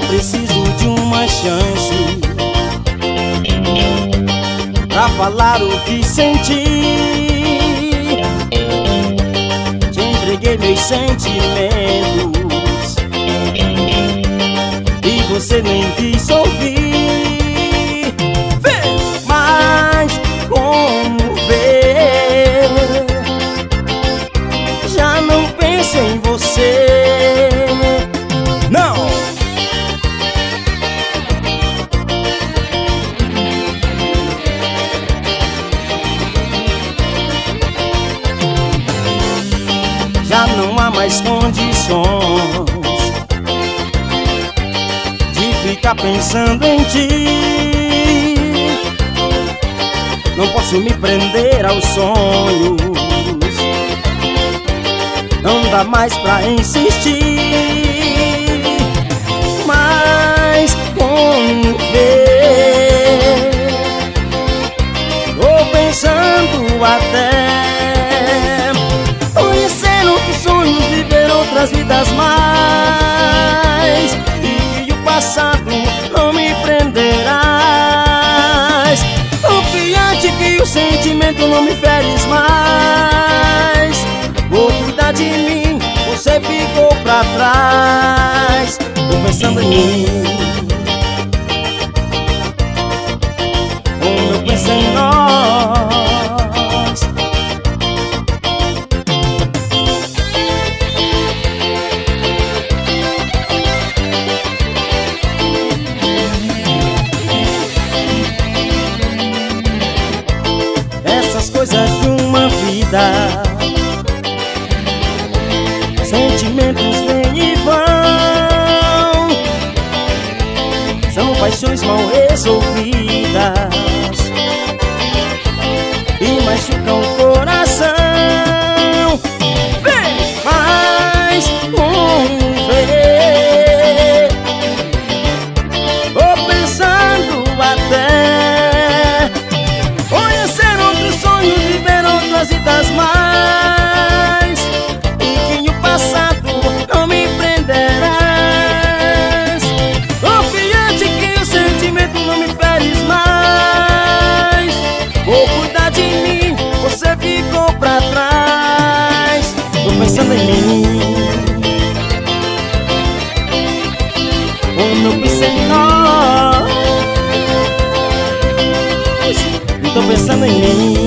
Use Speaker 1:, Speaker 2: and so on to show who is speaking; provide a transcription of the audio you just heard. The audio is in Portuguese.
Speaker 1: preciso de uma chance pra falar o que senti. Te entreguei meus sentimentos e você nem quis ouvir. Mas como ver, já não penso em você. Não! Já não há mais condições de ficar pensando em ti. Não posso me prender aos sonhos, não dá mais pra insistir. Mas como ver, tô pensando até conhecer outros sonhos, viver outras vidas mais, e que o passado não me prenderás. Confiante que o sentimento não me feres mais. Vou cuidar de mim, você ficou pra trás. Tô pensando em mim, como eu penso em nós. Essas coisas de uma vida, sentimentos vêm e vão, são paixões mal resolvidas e machucam o coração. Vem, mas como ver, tô pensando até conhecer outros sonhos, viver outras vidas mais, e que o passado não me prenderás. Confiante que o sentimento não me feres mais. Vou cuidar de mim, você ficou pra trás. Tô pensando em mim, como eu penso em nós. Tô pensando em mim.